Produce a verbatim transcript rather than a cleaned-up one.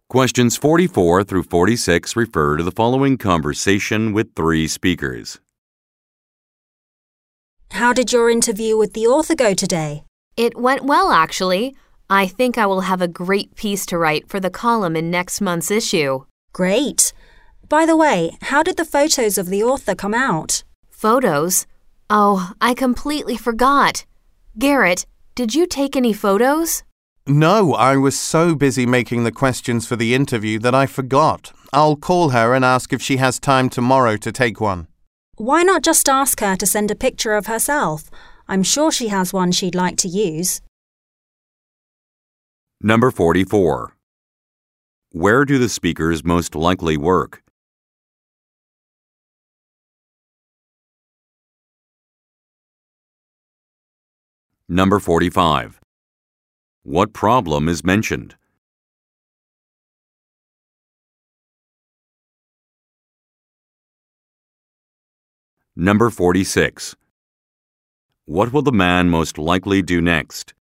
Questions forty-four through forty-six refer to the following conversation with three speakers. How did your interview with the author go today? It went well, actually. I think I will have a great piece to write for the column in next month's issue. Great. By the way, how did the photos of the author come out? Photos? Oh, I completely forgot. Garrett, did you take any photos? No, I was so busy making the questions for the interview that I forgot. I'll call her and ask if she has time tomorrow to take one. Why not just ask her to send a picture of herself? I'm sure she has one she'd like to use. Number forty-four. Where do the speakers most likely work? Number forty-five. What problem is mentioned? Number forty-six. What will the man most likely do next?